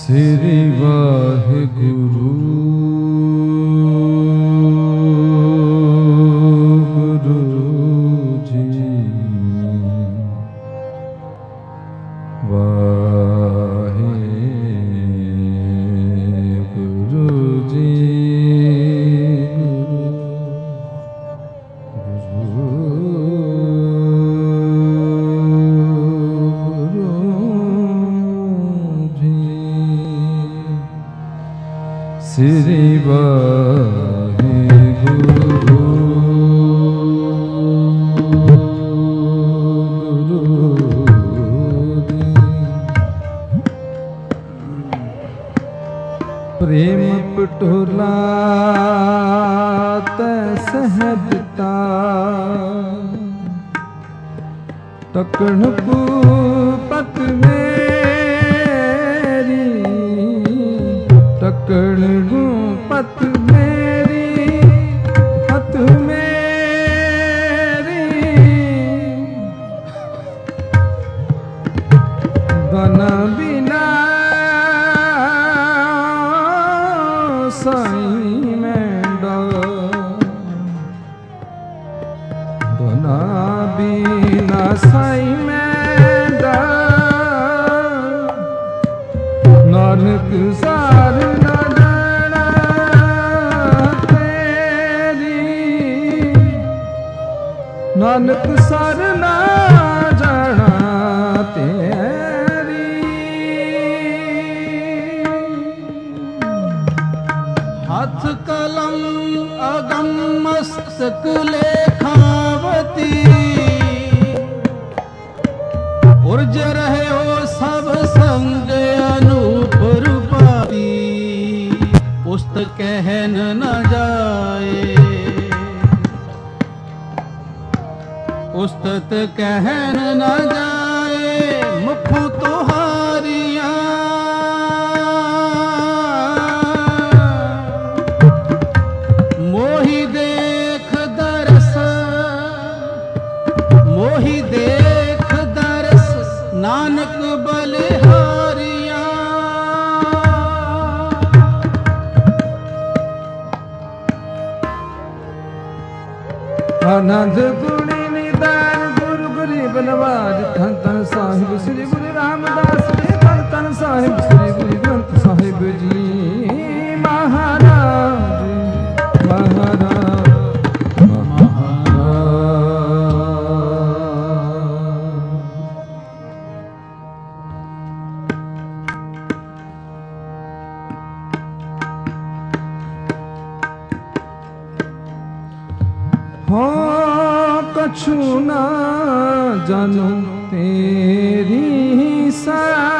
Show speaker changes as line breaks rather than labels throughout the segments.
श्री वाहिगुरु गुरु जी वाहिगुरु जी श्री वाहिगुरु प्रेम पटोला सहजता तकण पत मेरी तकण पत मेरी पत मेरी बना बिना साईं मेंढा बना बिना साईं मेंढा नानक सार नानक सर ना जाना तेरी
हाथ कलम अगम मस्तक लेखावती उर्ज रहे हो सब संग अनूप रूपाती पुस्तक कहन न जाए उस्तत कहन न जाए मुखों तुहारियां मोही देख दरस मोही देख दरस नानक बलिहारियां
आनंद गुणी गुरु गरीब नवाज धन धन साहिब श्री गुरु रामदास जी धन धन साहिब श्री गुरु ग्रंथ साहिब जी महाराज महाराज हो कछु ना जानू तेरी सा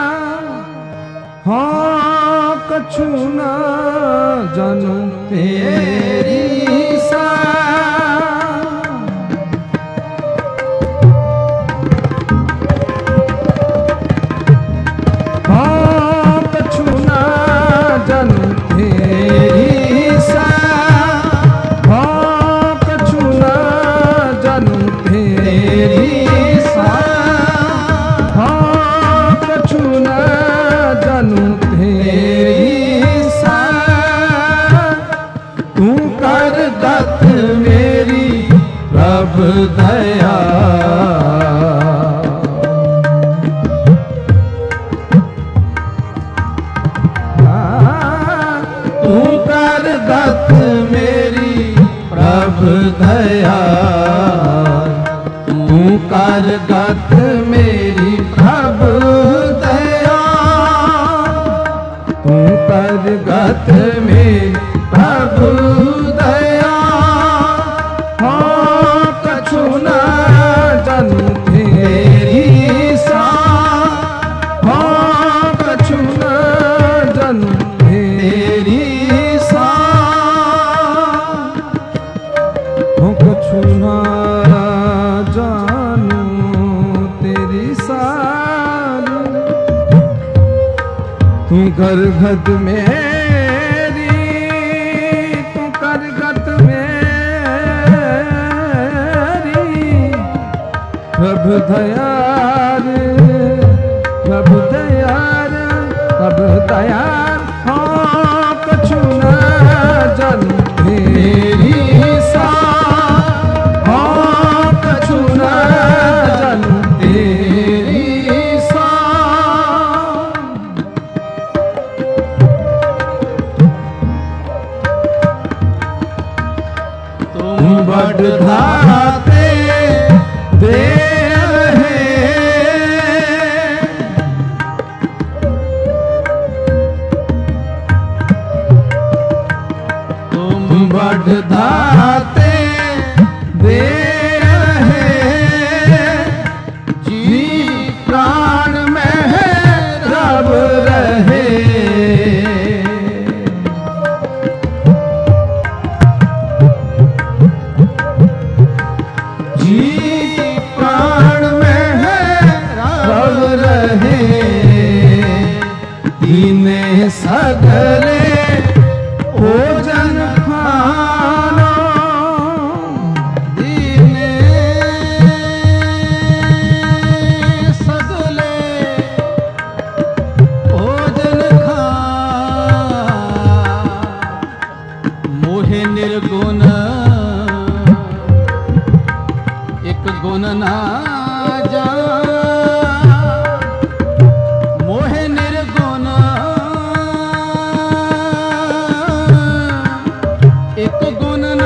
हाँ कछु ना जानू तेरी सा हाँ कछु ना जानू तेरी सा हाँ कछु ना जानू तेरी सा हाँ कछु ना जानू तेरी सा तू कर दत्त मेरी प्रभ दया तू कर दत्त मेरी प्रभ दया तू कर दत्त मेरी प्रभ दया तू कर दत्त मेरी प्रभ दया हाँ कछु ना जानू तेरी सा हाँ कछु ना जानू तेरी सा हो कछु ना जानू तेरी सार तू करगत मेरी तू करगत मेरी प्रभु दयार प्रभु दयार प्रभु दयाल हो कछु न जन तेरी सा हो कछु न जन तेरी सा।
तुम बड़ धाते दे बड़ धाते दे रहे जी प्राण में रब रहे। जी प्राण में रब रहे दीने सगले भोजन खाना दीने सगले भोजन खाना मोहे निर्गुण एक गुण ना जा मोहे निर्गुण एक गुण ना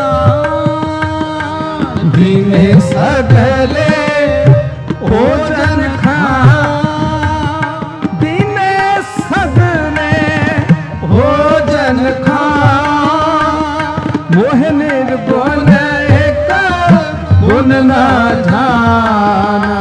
जान दीने सगले भोजन खान दीने सगले भोजन खान मोह निर्गुण एक गुण ना जाना।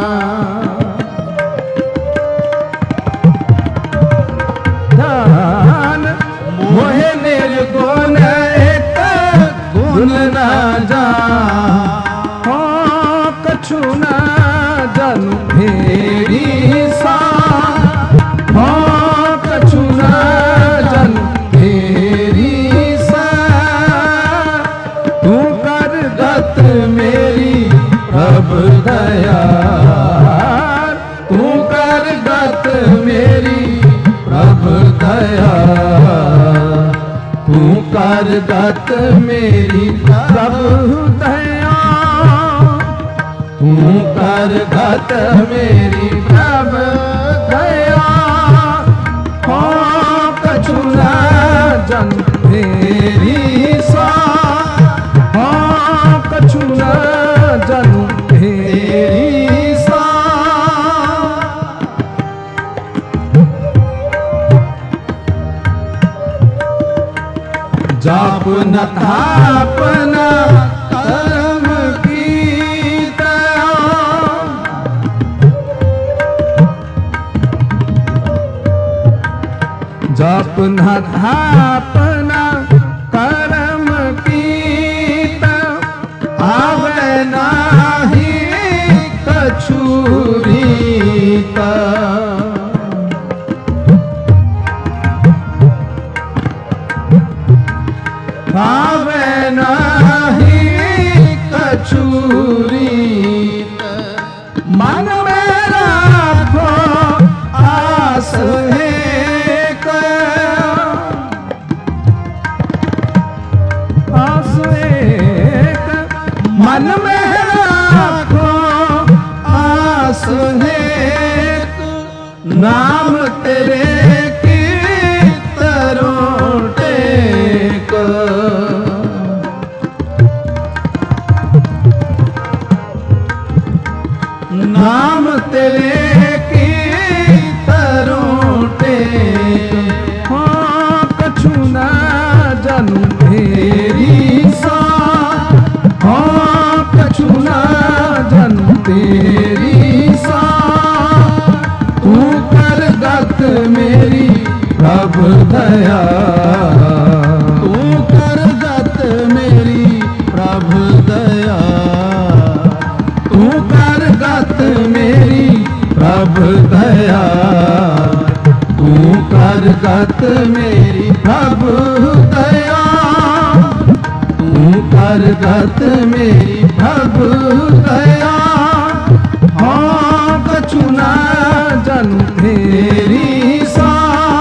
मोह निर्गुण गुण न जा हो कछु न जन तेरी सा हो कछु न जन तेरी सा। तू कर गत मेरी प्रभु दया तू कर गत मेरी प्रभु दया तू कर गत मेरी प्रभु दया तू कर गत मेरी प्रभु दया हो कछु न जन तेरी सा हो कछु न जन तेरी सा। जाप न थापना कर्म कीता जाप न थापना कर्म कीता आवे नाही कछु रीता। भावे नाही कछु रीत मन में राखो आस एक आस एक मन में राखो आस एक नाम तेरे नाम तेरे की तरोटे हो कछु न जन तेरी सा हो कछु न जन तेरी सा। तू कर गत मेरी प्रभु दया तू कर गत मेरी प्रभु दया तू कर गत मेरी प्रभु दया तू कर गत मेरी प्रभु दया तू कर गत मेरी प्रभु दया हो कछु न जन तेरी सा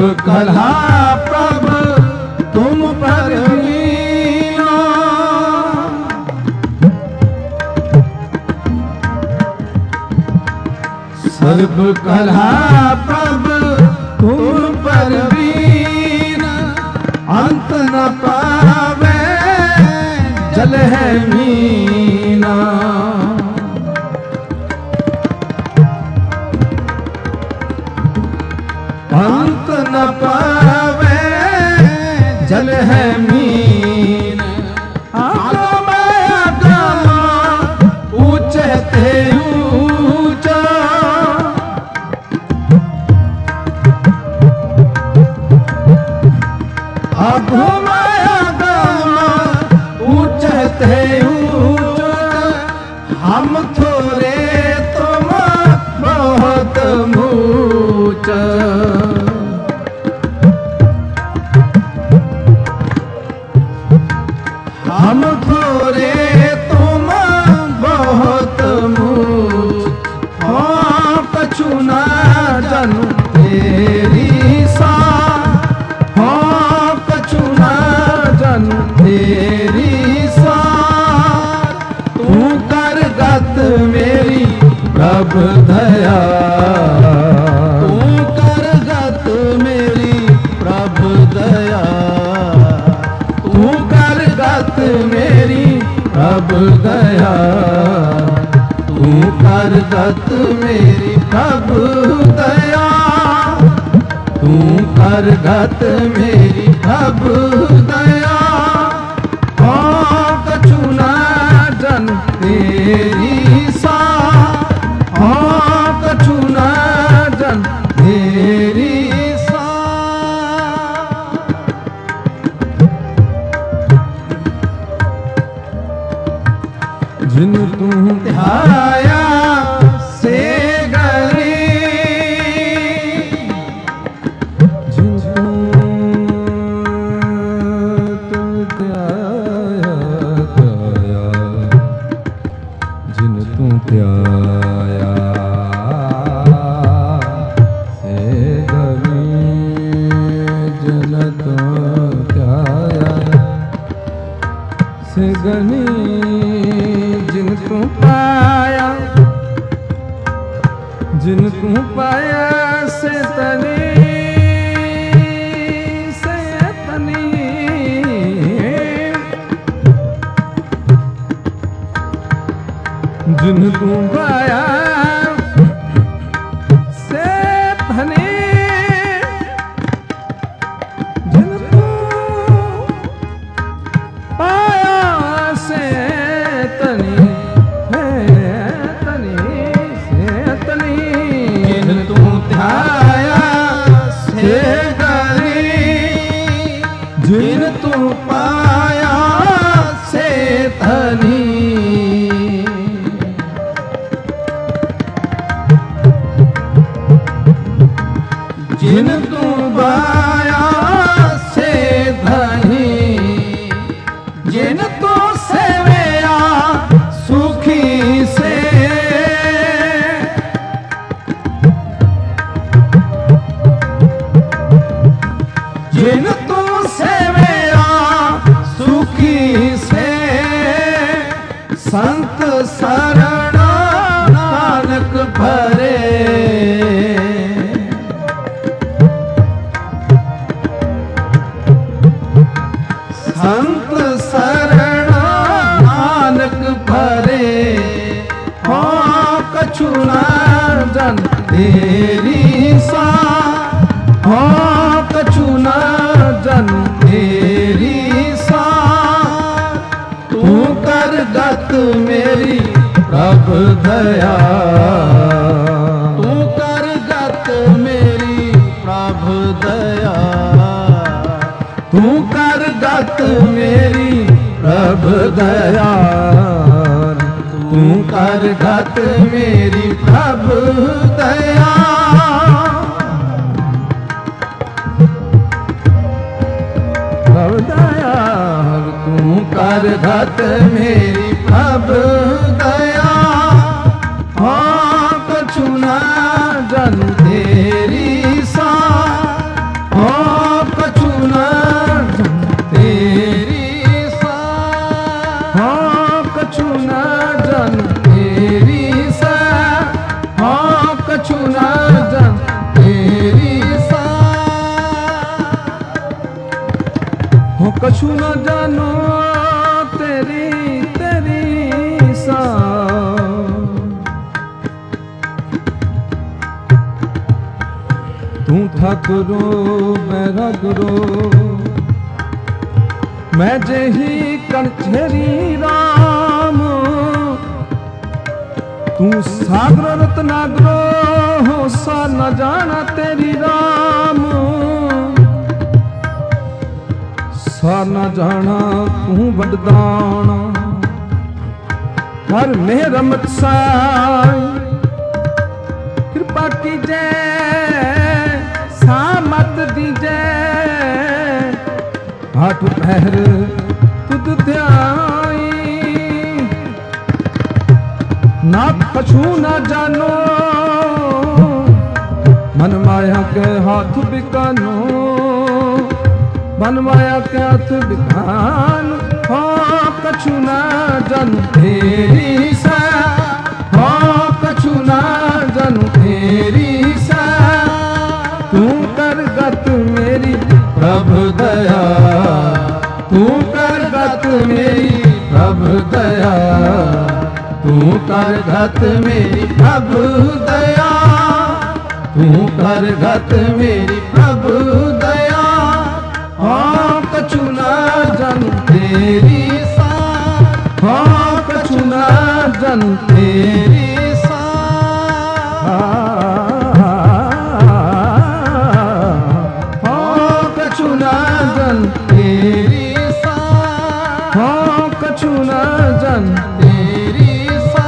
कलहा प्रभु तुम पर वीणा। सर्व कलहा प्रभु तुम पर वीणा। अंत न पावे जल है मीना। अंत न पावे जल है मीन। आगम आगम ऊंचे ते ऊंचा। आगम आगम ऊंचे ते ऊंचा। हम थोड़े तुम बहुत ऊंचा। हम थोड़े तुम बहुत ऊंच। हाँ कछु न जानू तेरी सा। हाँ कछु न जानू तेरी सा। तू कर गत मेरी प्रभु दया। तू कर गत मेरी प्रभु दया। तू कर गत मेरी प्रभु दया। तू कर गत मेरी प्रभु दया। तू कर गत मेरी प्रभु दया। हाँ कछु न जानू तेरी सा। हाँ कछु न जानू तेरी सा। जिन तू ध्याया से गरी। जिन तू ध्याया ध्याया। जिन तू ध्याया से गरी। जिन तू ध्याया से गनी। जिन तू पाया। जिन तू पाया से तनी। से तनी। जिन तू पाया से तनी। जिन तू पाया से तनी। जिन तू ध्याया से गरी। जिन तू पाया से धनी। जिन तू पाया से धनी। जिन तू सेवया सुखी से। जिन तू सेवया सुखी से। संत शरण नानक भरे। संत शरण नानक भरे। हाँ कछु न जानू तेरी सा। हाँ कछु न जानू तेरी सा। तू कर गत मेरी प्रभु दया। तू कर गत मेरी प्रभु दया। तू कर गत मेरी प्रभु दया। तू कर गत मेरी प्रभु दया। प्रभु दया। तू कर गत मेरी प्रभु दया। हाँ कछु न जानू तेरी सा।
कछु न जन तेरी सा, हाँ कछु न जन तेरी सा, हाँ कछु न जानो तेरी तेरी सा। तू ठाकुरो मेरा गुरु, मैं जही कंठेरी राम, तू सागर रत्नागरो हो सा न जाना तेरी राम, सा न जाना तू वरदान कर मेरा मत साई, कृपा की जय सामत दीजै, हाथ पैर तुद ध्याई, ना कछु न जानो मन माया के हाथ बिकानो, मन माया के हाथ बिकानो, हाँ कछु न जानो तेरी सा, हाँ कछु न जानो तेरी सा। तू कर गत मेरी प्रभु दया, तू कर गत मेरी प्रभु दया, तू कर गत मेरी प्रभु दया, तू कर गत मेरी प्रभु दया, हाँ कछु न जन तेरी सा, हाँ कछु न जन तेरी सा। तेरी सा, हाँ कछु न जन तेरी सा,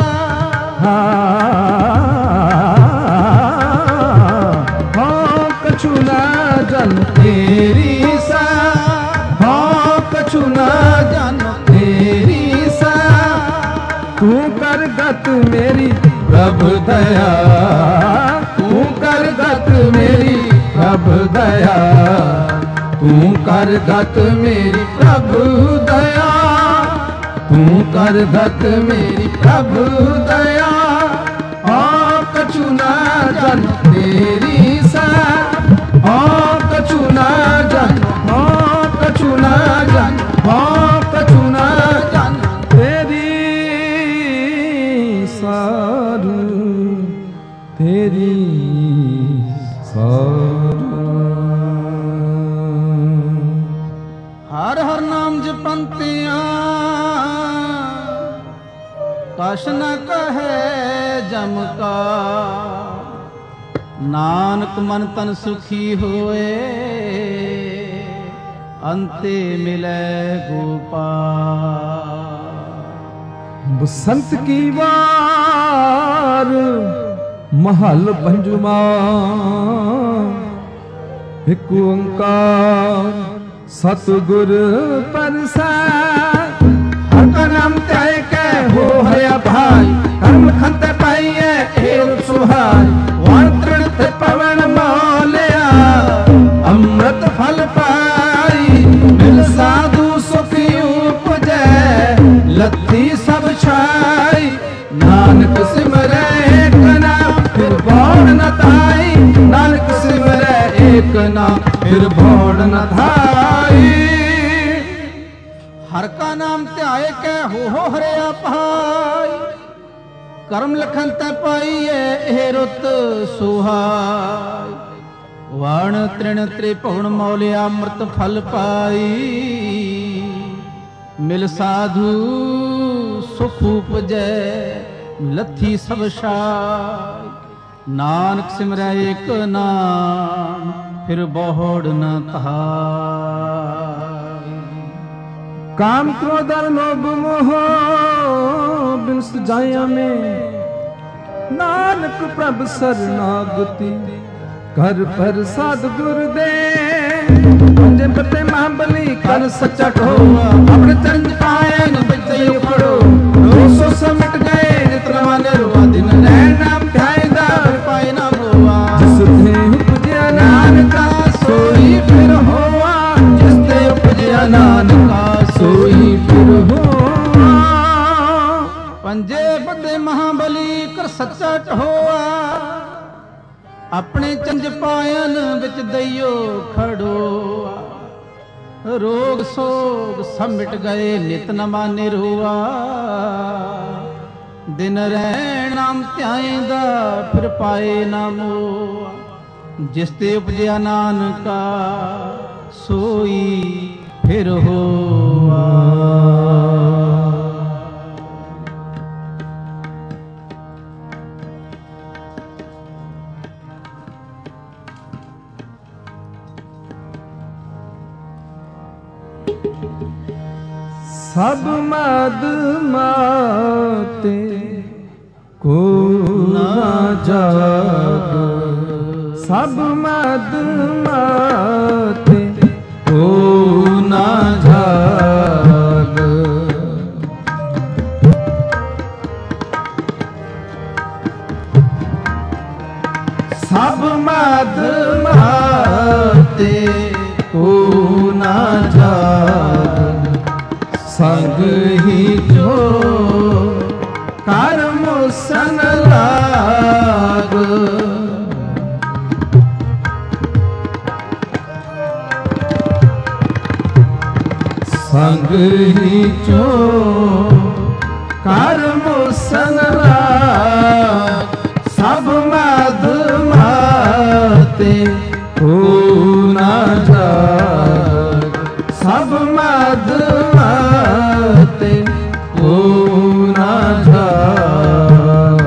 हाँ कछु न जन तेरी सा, हाँ कछु न जन तेरी सा। तू कर गत मेरी प्रभु दया, तू कर गत मेरी प्रभु दया, तू कर गत मेरी प्रभु दया, तू कर गत मेरी प्रभु दया, हाँ कछु न जन तेरी सा, हाँ कछु न जन, हाँ कछु न जन, हाँ कछु न जन तेरी सारू, तेरी सारू। हर हर नाम जपंतियां कश न कहे जम का, नानक मन तन सुखी होए अंते मिले गोपाल। बसंत की वार महल पंजुमा, एक ओंकार सतगुर परसाद। हर का नाम त्याय के हो हया भाई, कर्म खंत पाइए एव सुहाय। वाण तृणत पवन मौलिया, अमृत फल पाई। मिल साधु सुखी उपजै, लत्थी सब छाई। नानक सिमरै एक नाम, फिर भौण न धाई। नानक सिमरै एक नाम, फिर भौण न धाई। हर का नाम ध्याय के हो हरे पाई। कर्म लखन तै पाइए हे रुत सुहाय। वाण तृण त्रिभुवन मौलिया, अमृत फल पाई। मिल साधु सुख उपजै, लथी सब छाय। नानक सिमरै एक नाम, फिर बहुड़ न धाय। काम क्रोध लोभ मोह बिनस जाया में, नानक प्रभ शरणागति कर प्रसाद गुरुदेव। पंजे पते महाबली कर सच्चा ढोआ, अपने चरण पाए न बिचय पड़ो। दोषों से मिट गए नित्र वाले रुआ, दिन नैन नाम ध्याय दार पाए न भोआ। जिस देह उपजया नानका सोई फिर होआ, जिस देह उपजया नानका सोई फिर होआ।
ਸੱਚਾ ਢੋਆ, ਆਪਣੇ ਚੰਜ ਪਾਇਨ ਵਿੱਚ ਦਈਓ ਖੜੋਆ। ਰੋਗ ਸੋਗ ਸਭ ਮਿਟ ਗਏ, ਨਿਤ ਨਵਾਂ ਨਿਰੋਆ। ਦਿਨ ਰਹਿਣ ਨਾਮ ਧਿਆਏਂਦਾ, ਫਿਰ ਪਾਏ ਨਾ ਮੋਆ। ਜਿਸ ਤੇ ਉਪਜਿਆ ਨਾਨਕਾ, ਸੋਈ ਫਿਰ ਹੋਆ।
ਸਭ ਮਦ ਮਾਤੇ ਕੋ ਨਾ ਜਾਗ, ਸਭ ਮਦ ਮਾਤੇ ਕੋ ਨਾ ਜਾਗ। ਸਭ ਮਦ ਮਾਤੇ ਕੋ ਨਾ ਜਾਗ, ਸੰਗ ਹੀ ਜੋ ਕਰਮ ਸਨ ਲਾਗ। ਸੰਗ ਹੀ ਜੋ ਕਰਮ ਸਨ ਲਾਗ। ਸਭ ਮਦ ਮਾਤੇ ਕੋ ਨਾ ਜਾਗ, ਸਭ ਮਦ ਮਾਤੇ ਕੋ ਨਾ ਜਾਗ।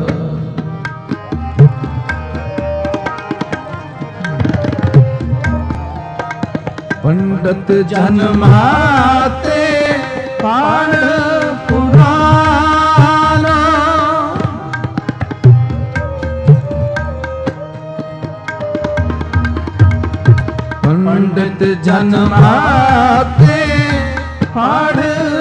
ਪੰਡਤ ਜਨ ਮਾਤੇ ਪਾਣ ਪੁਰਾਨ, ਪੰਡਤ ਜਨ ਮਾਤੇ ਪੜ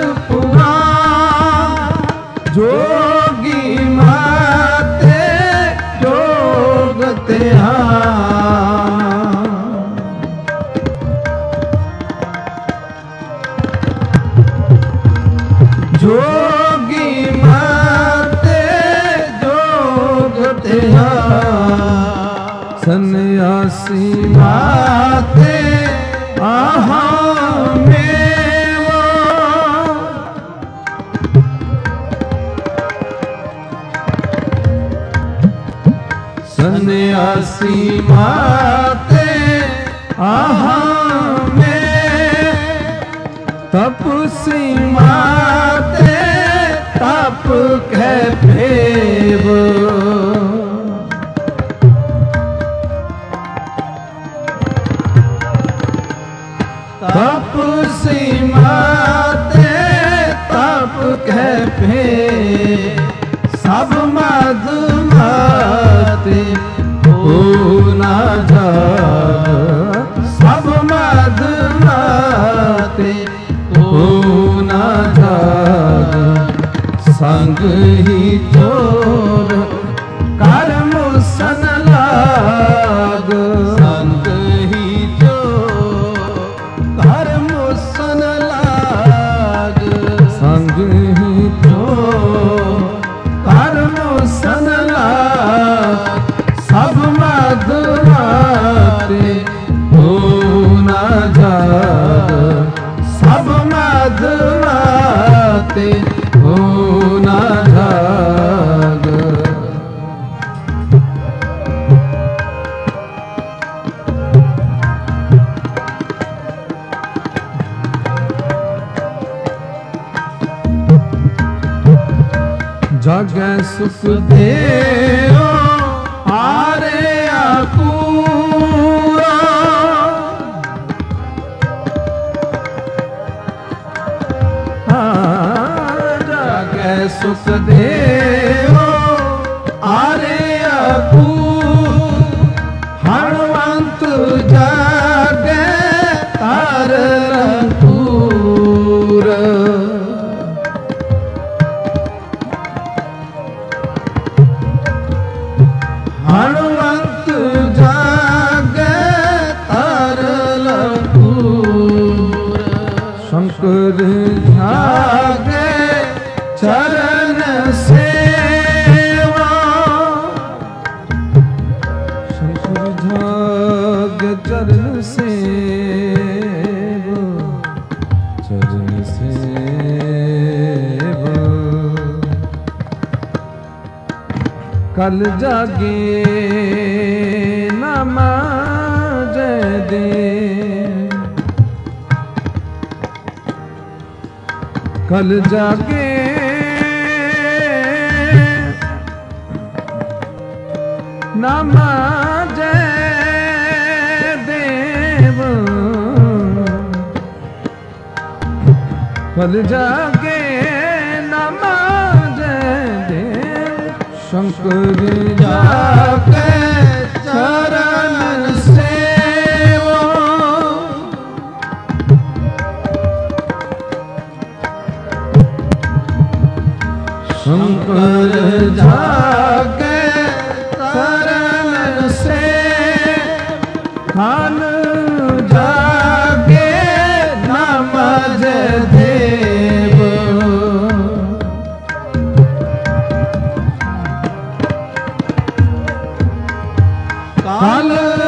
ਪੁਰਾਨ। ਜੋਗੀ ਮਾਤੇ ਜੋਗ ਧਿਆਨ, ਜੋਗੀ ਮਾਤੇ ਜੋਗ ਧਿਆਨ। ਸੰਨਿਆਸੀ ਮਾਤੇ ਆਹਾ ਮੇਵਾ, ਸੰਨਿਆਸੀ ਮਾਤੇ ਆਹਾ ਮੈਂ। ਤਪਸੀ ਮਾਤੇ ਤਪ ਕਹਿ ਭੇਵ, ਤਪਸੀ ਮਾਤੇ ਤਪ ਕਹਿ ਭੇਵ। ਸਭ ਮਦ ਮਾਤੇ ਕੋ ਨਾ ਜਾਗ, ਸਭ ਮਦ ਮਾਤੇ ਕੋ ਨਾ ਜਾਗ। ਸੰਗ ਹੀ ਚੋਰ ਕਰਮ ਸਨ ਲਾਗ, ਸੰਗ ਹੀ ਚੋਰ ਕਰਮ ਸਨ ਲਾਗ। ਸੰਗ ਹੀ ਚੋਰ ਕਰਮ ਸਨ ਲਾਗ। ਸਭ ਮਦ ਮਾਤੇ ਕੋ ਨਾ ਜਾਗ, ਸਭ ਮਦ ਮਾਤੇ ਕੋ ਨਾ ਜਾਗ। ਜਾਗੈ ਸੁਖ ਦੇਓ ਹਾਰੇ ਆਕੂਰਾ, ਜਾਗੈ ਸੁਖ ਦੇਓ ਹਾਰੇ ਆਕੂਰ। ਹਣਵੰਤ ਜਾਗੈ ਤਾਰ ਰੰਗੂਰ, ਹਣਵੰਤ ਜਾਗੈ ਤਾਰ ਰੰਗੂਰ। ਸ਼ੰਕਰ ਜਾਗੈ ਚਰਨ ਸੇਵਾ, कल जागे नाम जय दे, कल जागे नाम जय देव, कल जागे नाम जय देव। शंकर जाके चरण सेवो, शंकर जाके चरण से खान जागे नाम जय देव। काल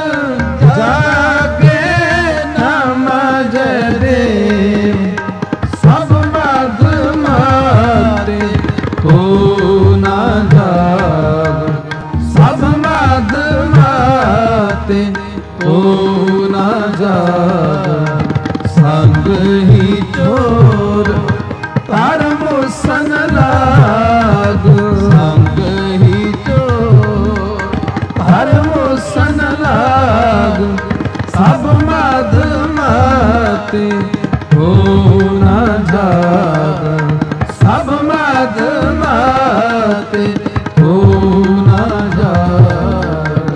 जागे नाम जय देव, सब मद माते को ना जाग, सब मद माते को ना जाग। संग ही चोर धर्म सन लाग, संग ही चोर धर्म सन लाग। सब मद माते को ना जाग, सब मद माते को ना जाग।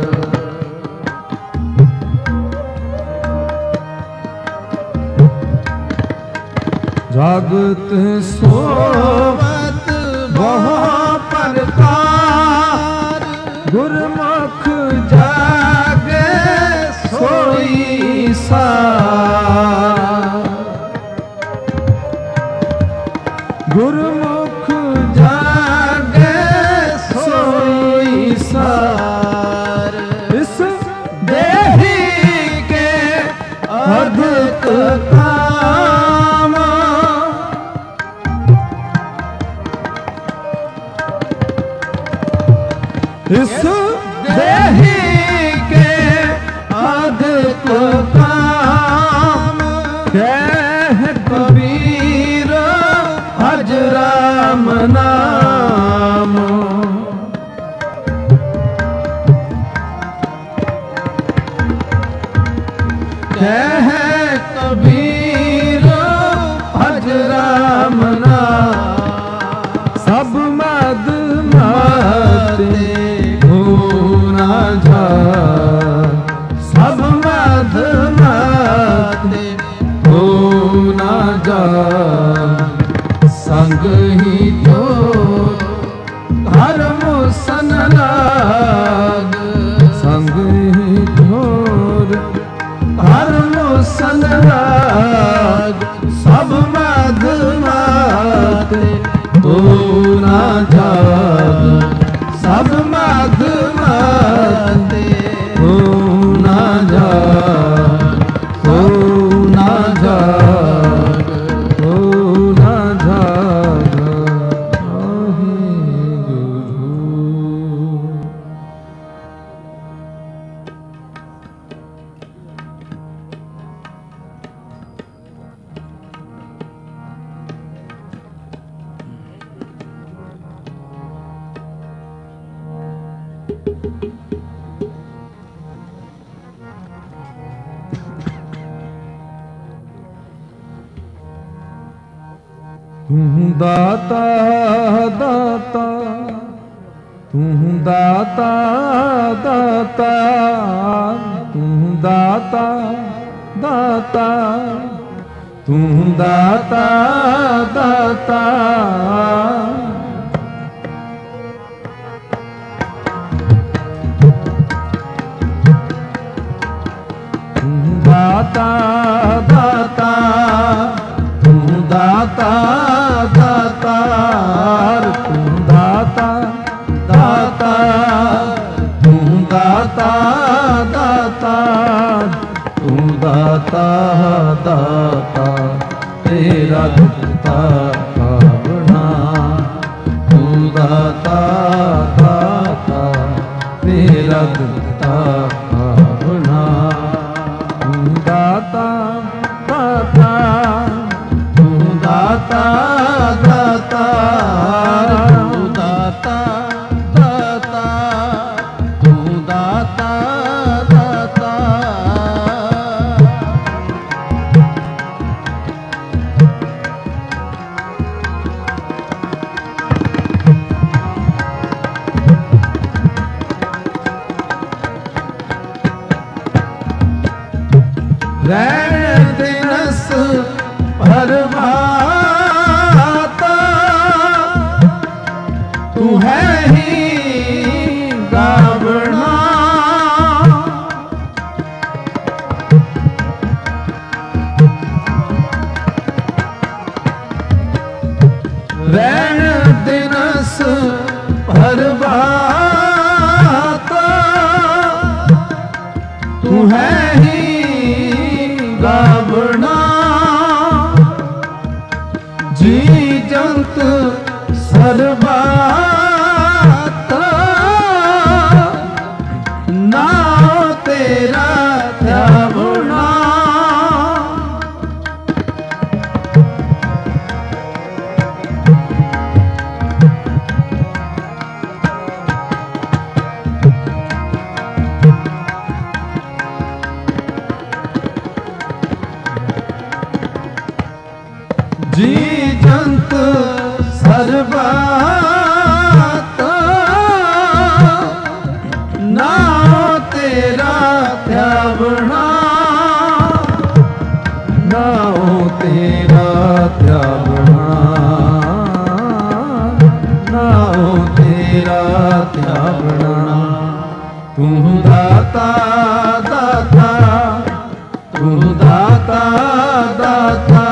जागत सोवत बहु प्रकार, गुरमुख जागे सोई सार। गुरमुख जागे सोई सार। इस देही के अधिक काम, इस देही के अधिक काम। कह कबीर भज राम नाम, कह कबीर भज राम नाम। सब मद माते को ना जाग, सब मद माते को ना जाग। संग ही चोर धर्म सन लाग, संग ही चोर धर्म सन लाग। सब मद माते को ना जाग, सब मद माते को ना जाग, को ना जाग, को ना जाग। तू दाता दाता, तू दाता दाता, तू दाता दाता, तू दाता दाता। दाता दाता, तू दाता दाता, तू दाता दाता, तू दाता दाता, तू दाता दाता। तेरा दाता का ਰਹਿਣ ਦਿਨਸ ਭਰਵਾਤਾ ਤੂੰ ਹੈ ਹੀ ਗਾਵਣਾ ਜੀ ਜੰਤ ਸਰਬਾਤਾ ਨਾ ਤੇਰਾ ਧਿਆਵਣਾ ਜੀ ਜੰਤ ਸਰਬਾਤਾ ਨਾ ਤੇਰਾ ਧਿਆਵਣਾ ਨਾਉ ਤੇਰਾ ਧਿਆਵਣਾ ਨਾਉ ਤੇਰਾ ਧਿਆਵਣਾ ਤੂੰ ਦਾਤਾ ਦਾਤਾ ਤੂੰ ਦਾਤਾ ਦਾਤਾ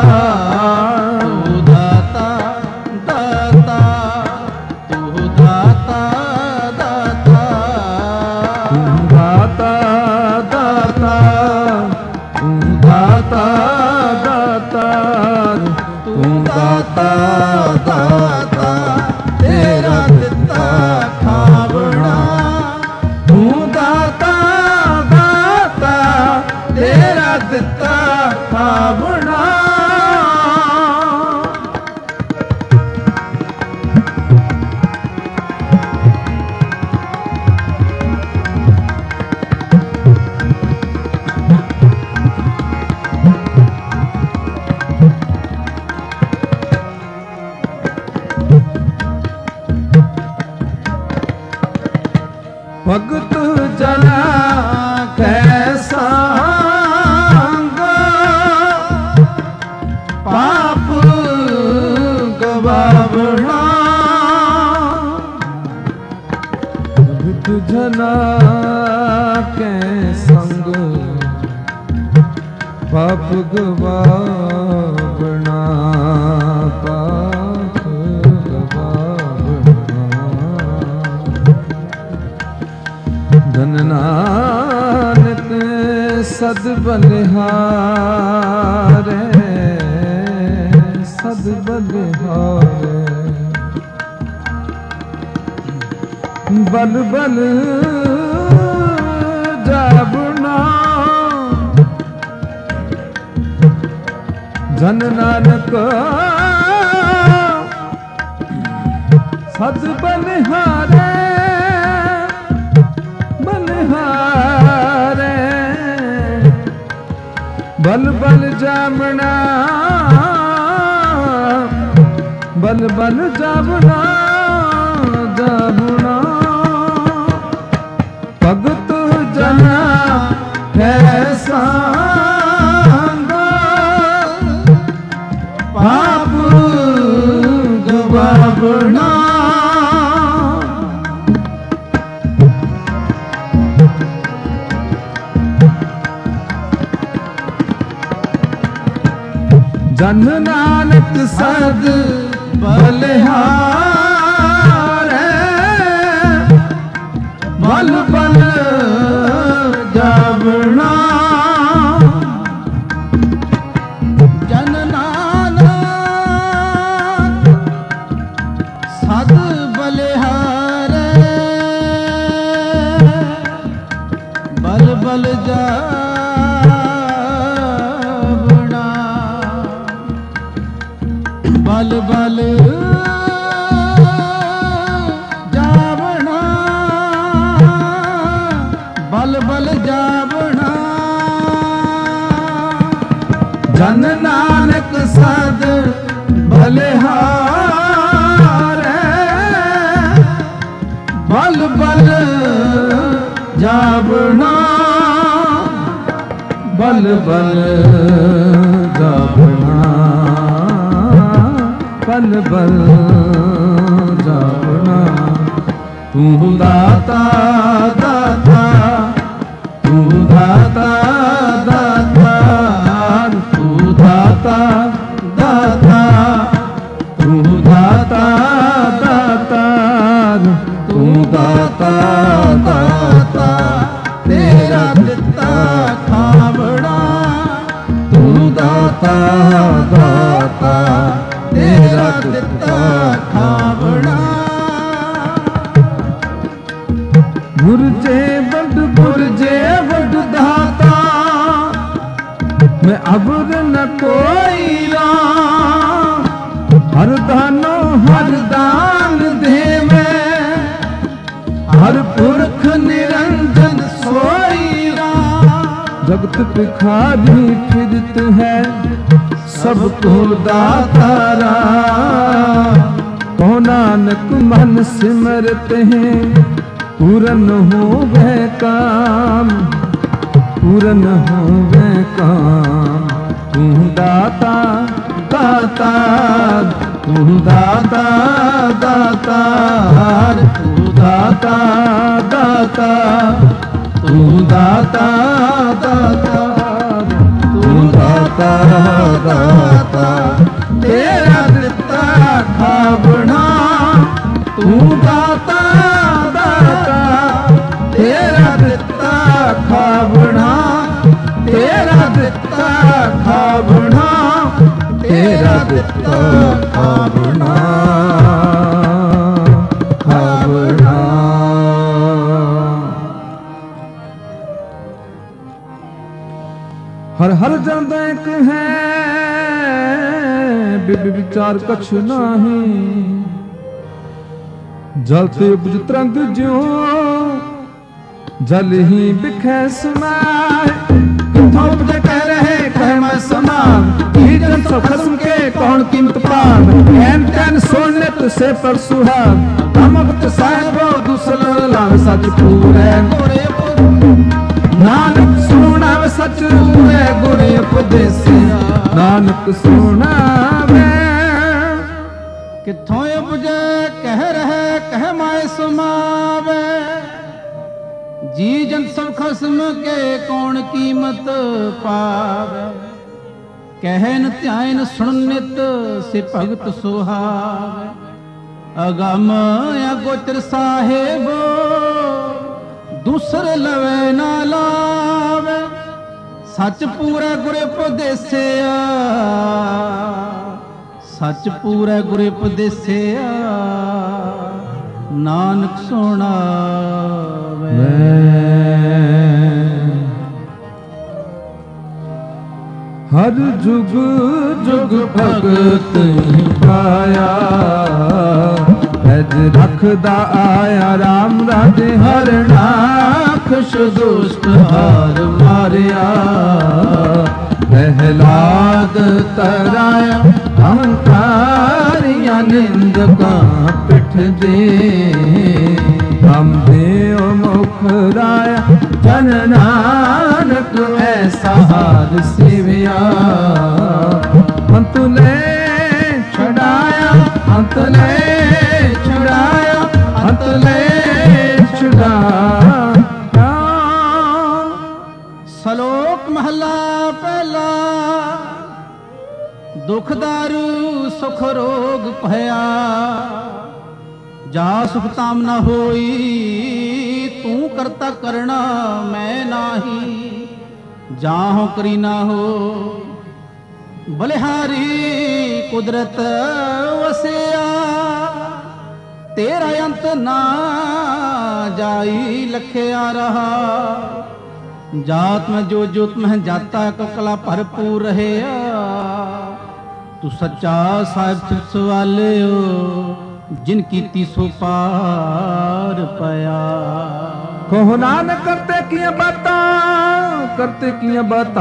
ਦਾਤਾ ਤੇਰਾ ਦਿੱਤਾ ਖਾਵਣਾ ਤੂੰ ਦਾਤਾ ਦਾਤਾ ਤੇਰਾ ਦਿੱਤਾ ਖਾਵਣਾ ਭਗਤ ਜਨਾ ਕੈ ਸੰਗ ਪਾਪ ਗਵਾਵਣਾ ਭਗਤ ਜਨਾ ਕੈ ਸੰਗ ਪਾਪ ਗਵਾਵਣਾ ਪਾਪ ਧਨ ਨਾਨਕ ਸਦ ਬਲਿਹਾਰੇ ਸਦ ਬਲਿਹਾਰੇ ਬਲ ਬਲ ਜਾਬਣਾ ਧਨ ਨਾਨਕ ਸਦ ਬਲਿਹਾਰੇ ਬਲ ਬਲ ਜਾਮਣਾ ਬਲ ਬਲ ਜਾਵਣਾ ਜਾਵਣਾ ਭਗਤ ਜਨਾ ਕੈ ਸੰਗ ਪਾਪ ਗਵਾਵਣਾ ਜਨ ਨਾਨਕ ਸਦ ਬਲਿਹਾਰੇ ਬਲ ਬਲ ਜਾਵਣਾ ਜਨ ਨਾਨਕ ਸਦ ਬਲਿਹਾਰੇ ਬਲ ਬਲ ਬਲ ਬਲ ਜਾਵਣਾ ਬਲ ਬਲ ਜਾਵਣਾ ਜਨ ਨਾਨਕ ਸਦ ਬਲਿਹਾਰੇ ਬਲ ਬਲ ਜਾਵਣਾ ਬਲ ਬਲ ਜਾਵਣਾ ਬਲ ਬਲ ਜਾਵਣਾ ਤੂੰ ਦਾਤਾ ਦਾਤਾ ਤੂੰ ਦਾਤਾ ਦਾਤਾ ਤੂੰ ਦਾਤਾ ਦਾਤਾ ਤੂੰ ਦਾਤਾ दाता दाता तू दाता दाता तेरा दिता खावड़ा तू दाता दाता तेरा दिता खावड़ा गुरजे बड़ दाता मैं अबर न कोई हर दानो हर दान दे में हर पुरख निरंजन सोई जगत भिखारी फिरत है सबको दातारा कहो नानक मन सिमरत है पूरन हो वह काम पूरन हो वह काम तू दाता दाता तू दाता दाता तू दाता दाता तू दाता दाता तू दाता दाता तेरा दिता खावड़ा तू दाता दाता तेरा दिता खावड़ा तेरा दिता खावड़ा तेरा दिता खावड़ा खावड़ा हर हर जन एक है विचार कछ नहीं जल ते उपज तरंग ज्यों जल ही बिखै समाए किथों उपज कह रहे कह मैं समान जन सब खसम के कौन कीमत पान एन तैन सोनित से पर सुहाग अमगत साहिबो दूसल लाभ सच पूरे नानक सुना वे सच पूरे गुरे उपदेसिया नानक सुना वे
किथों उपजे कह रहे कह माए सुमावे जी जन सब खस्म के कौन कीमत पावे कहन ध्यान सुन नित से भगत सुहावे अगम या गोचर साहेब दूसर लवे ना लावे सच पूरा गुरे उपदेसिया सच पूरा गुरे उपदेसिया नानक सुनावे
हर जुग जुग भगत पाया पैज रखदा आया राम राजे हर नाखश दुष्ट हार मारिया प्रहलाद तराया अहंकारिया निंदका पिठ दे हम देव मुख राया जन नानक ऐसा हार सेविया अंत ले छुड़ाया अंत ले छुड़ाया अंत ले छुड़ाया।
सलोक महला पहला दुख दारू सुख रोग भया जा सुख ताम न होई तू करता करना मैं नाही जाहो करी ना हो बलिहारी कुदरत वसिया तेरा अंत ना जाई लखिया रहा जात में जो जोत में जाता है कला भरपूर रहे तू सच्चा साहिब चिप्स वाले हो जिनकी तीसो पार पाया
कहो नानक करते किया बाता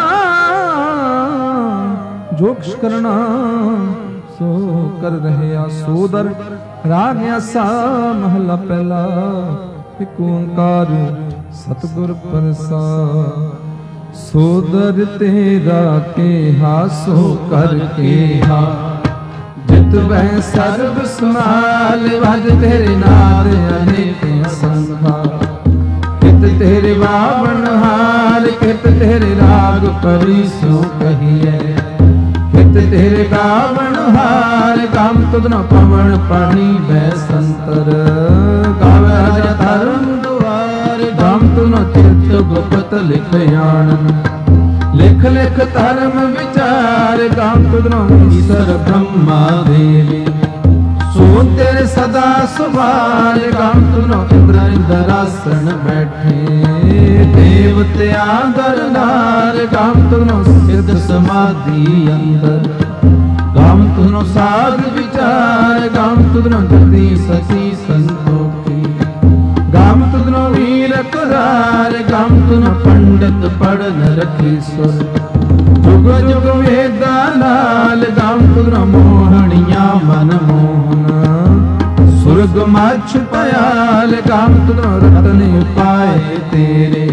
जो कुछ करना सो कर रहे सोदर राग सा महला पहला एक ओंकार सतगुर प्रसाद सोदर तेरा के हासो कर के हा जित वह सर्व समाल भज तेरे नाद अनेक संभा कित तेरे बावन हार कित तेरे राग परी सो कहिए कित ਨਿਤ ਤੇਰੇ ਗਾਵਣ ਹਾਰ ਗਾਮ ਤੁਧਨੋ ਪਵਨ ਪਾਣੀ ਬੈ ਸੰਤਰ ਗਾਵੇ ਰਾਜਾ ਧਰਮ ਦੁਆਰ ਗਾਮ ਤੁਧਨੋ ਚਿਤ ਗੁਪਤ ਲਿਖ ਆਨੰਦ ਲਿਖ ਲਿਖ ਧਰਮ ਵਿਚਾਰ ਗਾਮ ਤੁਧਨੋ ਈਸ਼ਰ ਬ੍ਰਹਮਾ ਦੇਵੀ ਸੋ ਤੇਰੇ ਸਦਾ ਸੁਭਾਰ ਗਾਮ ਤੁਧਨੋ ਇੰਦਰ ਇੰਦਰਾਸਣ ਬੈਠੇ ਦੇਵਤਿਆਂ ਦਰਨਾਰ ਗਾਮ ਤੁਧਨੋ ਸਿੱਧ ਸਮਾਧੀ ਅੰਦਰ ਗਾਮ ਤੁਧਨੋ ਸਾਧ ਵਿਚਾਰ ਗਾਮ ਤੁਧਨੋ ਜਤੀ ਸਤੀ ਸੰਤੋਖੀ ਗਾਮ ਤੁਧਨੋ ਵੀਰ ਕੁਰਾਰ ਗਾਮ ਤੁਧਨੋ ਪੰਡਤ ਪੜਨ ਰਖੀ ਸੁਰ ਜੁਗ ਜੁਗ ਵੇਦਾਂ ਨਾਲ ਗਾਮ ਤੁਧਨੋ ਮੋਹਣੀਆਂ ਮਨ ਮੋਹਨ ਸੁਰਗ ਮਛ ਪਿਆਲ ਗਾਮ ਤੁਧਨੋ ਰਤਨ ਉਪਾਏ ਤੇਰੇ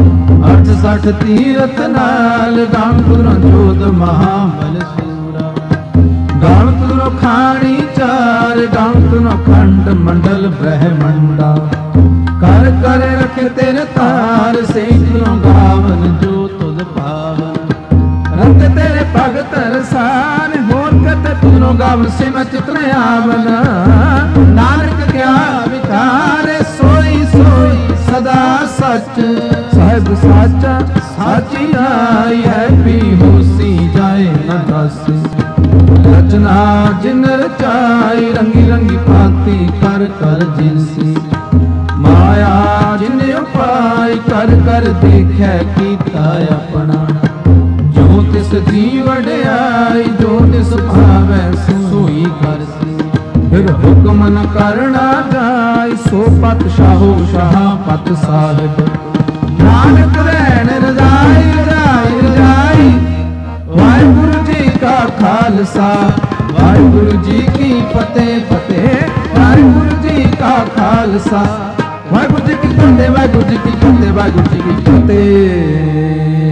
68 ਤੀਰਥ ਨਾਲ ਗਾਮ ਤੁਧਨੋ ਜੋਧ ਮਹਾਬਲ ਸੂਰਾ ਗਾਮ ਤੁਧਨੋ ਖਾਣੀ ਚਾਰ ਗਾਮ ਤੁਧਨੋ ਖੰਡ ਮੰਡਲ ਬ੍ਰਹਮੰਡਾ ਕਰ ਕਰ ਰਖੇ ਤੇਰੇ ਤਾਰ ਸੇ ਤੁਧਨੋ ਗਾਵਨ ਜੋ ਤੁਧ ਪਾਵਨ ਰੰਗ ਤੇਰੇ ਭਗਤ ਰਸਾਨ ਹੋਰ ਕਤ ਤੁਧਨੋ ਗਾਵਨ ਸੇ ਮੈਂ ਚਿਤਨ ਆਵਨ ਨਾਨਕ ਕਿਆ ਵਿਚਾਰੇ ਸੋਈ ਸੋਈ ਸਦਾ ਸੱਚ ਸਾਹਿਬ ਸਾਚਾ ਸਾਚੀ ਆਈ ਹੈ ਵੀ ਹੋਸੀ ਜਾਏ ਨਾ ਦਾਸੀ ਰਚਨਾ ਜਿਨ ਰਚਾਈ ਰੰਗੀ ਰੰਗੀ ਭਾਂਤੀ ਕਰ ਕਰ ਜਿਨਸੀ ਮਾਇਆ ਜਿਨ ਉਪਾਈ ਕਰ ਕਰ ਦੇਖੈ ਕੀਤਾ ਆਪਣਾ ਜੋ ਤਿਸ ਦੀ ਵਡਿਆਈ ਜੋ ਤਿਸ ਭਾਵੈ ਸੋਈ ਕਰਸੀ ਫਿਰ ਹੁਕਮ ਨ ਕਰਨਾ ਜਾਈ ਸੋ ਪਤ ਸ਼ਾਹੋ ਸ਼ਾਹ ਪਤ ਸਾਹਿਬ ਨਾਨਕ ਰਹਿਣ ਰਜਾਈ ਰਜਾਈ ਰਜਾਈ ਵਾਹਿਗੁਰੂ ਜੀ ਕਾ ਖਾਲਸਾ ਵਾਹਿਗੁਰੂ ਜੀ ਕੀ ਫਤਿਹ ਫਤਿਹ ਵਾਹਿਗੁਰੂ ਜੀ ਕਾ ਖਾਲਸਾ ਵਾਹਿਗੁਰੂ ਜੀ ਕੀ ਫਤਿਹ ਵਾਹਿਗੁਰੂ ਜੀ ਕੀ ਫਤਿਹ ਵਾਹਿਗੁਰੂ ਜੀ ਕੀ ਫਤਿਹ।